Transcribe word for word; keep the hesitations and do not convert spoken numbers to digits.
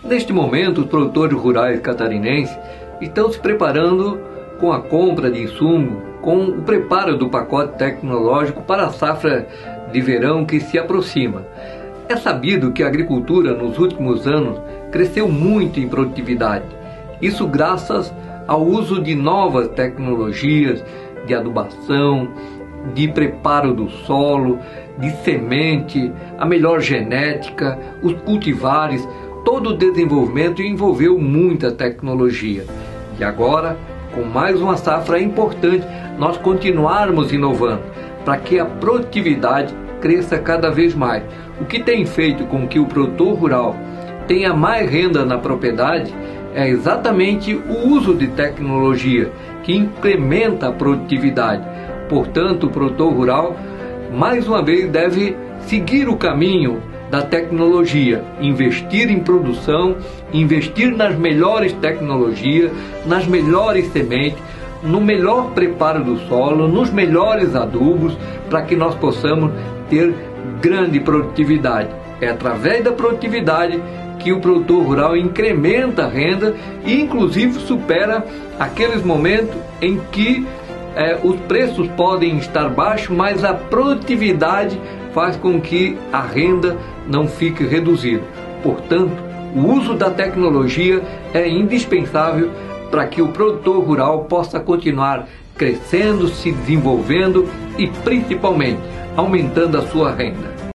Neste momento, os produtores rurais catarinenses estão se preparando com a compra de insumo, com o preparo do pacote tecnológico para a safra de verão que se aproxima. É sabido que a agricultura nos últimos anos cresceu muito em produtividade. Isso graças ao uso de novas tecnologias de adubação, de preparo do solo, de semente, a melhor genética, os cultivares. Todo o desenvolvimento envolveu muita tecnologia. E agora, com mais uma safra, é importante nós continuarmos inovando para que a produtividade cresça cada vez mais. O que tem feito com que o produtor rural tenha mais renda na propriedade é exatamente o uso de tecnologia, que incrementa a produtividade. Portanto, o produtor rural, mais uma vez, deve seguir o caminho da tecnologia, investir em produção, investir nas melhores tecnologias, nas melhores sementes, no melhor preparo do solo, nos melhores adubos, para que nós possamos ter grande produtividade. É através da produtividade que o produtor rural incrementa a renda e inclusive supera aqueles momentos em que eh, os preços podem estar baixos, mas a produtividade faz com que a renda não fique reduzida. Portanto, o uso da tecnologia é indispensável para que o produtor rural possa continuar crescendo, se desenvolvendo e principalmente aumentando a sua renda.